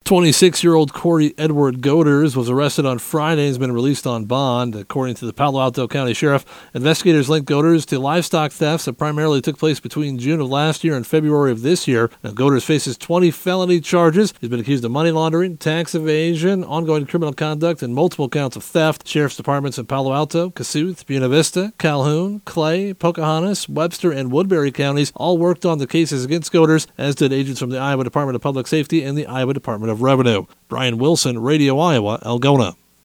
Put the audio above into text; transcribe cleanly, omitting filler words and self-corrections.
26-year-old Corey Edward Goders was arrested on Friday and has been released on bond. According to the Palo Alto County Sheriff, investigators linked Goders to livestock thefts that primarily took place between June of last year and February of this year. Now, Goders faces 20 felony charges. He's been accused of money laundering, tax evasion, ongoing criminal conduct, and multiple counts of theft. Sheriff's departments in Palo Alto, Kossuth, Buena Vista, Calhoun, Clay, Pocahontas, Webster, and Woodbury counties all worked on the cases against Goders, as did agents from the Iowa Department of Public Safety and the Iowa Department of Revenue. Brian Wilson, Radio Iowa, Algona.